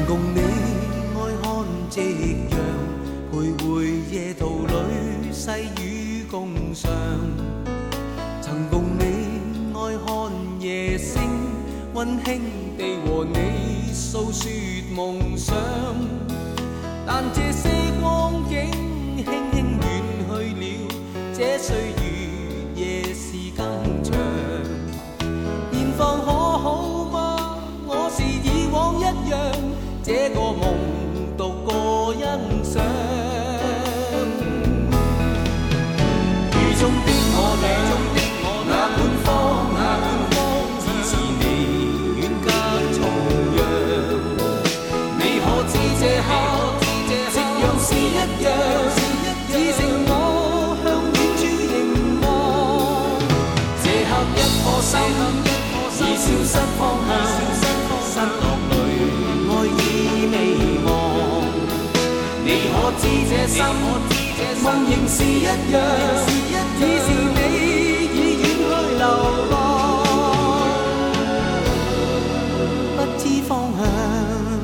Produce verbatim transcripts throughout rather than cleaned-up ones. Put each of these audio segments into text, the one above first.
共你愛看夕陽，徘徊夜途裏，細雨共賞。曾共你愛看夜星，溫馨地和你訴說夢想。但這些光景輕輕遠去了，這歲月夜是更長。現況可好嗎？我是以往一樣，這個夢獨個欣賞。雨中的我倆，那半方那半方，只是你遠隔重洋。你可知這刻夕陽是一樣，只剩我向遠處凝望。這刻一顆心已消失方向，失落裏愛已未忘。你可知這心夢仍是一樣，只是你已遠去流浪，不知方向。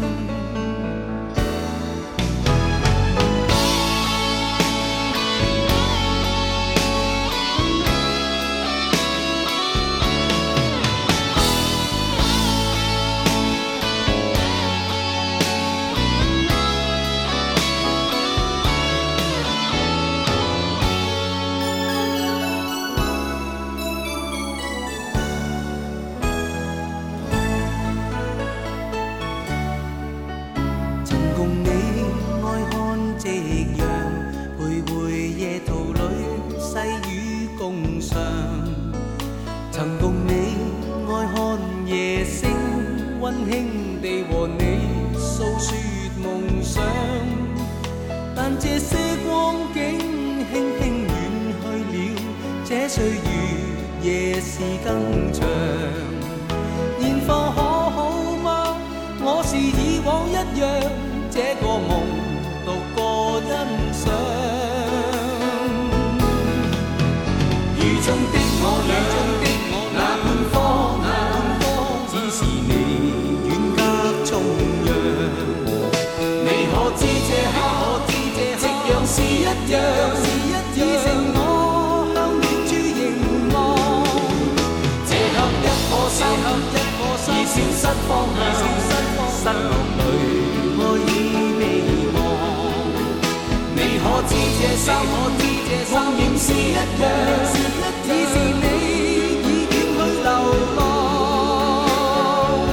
曾共你愛看夜星，溫馨地和你訴說夢想。但這些光景輕輕遠去了，這歲月夜是更長。現況可好嗎？我是以往一樣，這個夢獨個欣賞。雨中的我倆，那半方那半方，只是你遠隔重洋。你可知這刻夕陽是一樣，只剩我向遠處凝望。這刻一顆心已消失方向，失落裏愛已未忘。你可知這心夢仍是一樣，只是你已遠去流浪。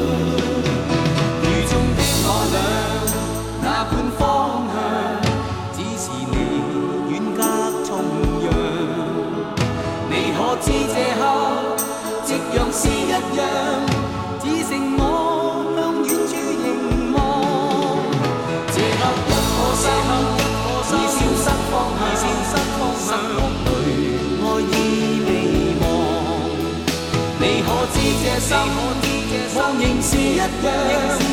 雨中的我倆，那半方向，只是你遠隔重洋。你可知這刻夕陽是一樣，只剩我向遠處凝望。這刻一顆心已消失方向，失落裏愛已未忘。你可知這心夢仍是一樣，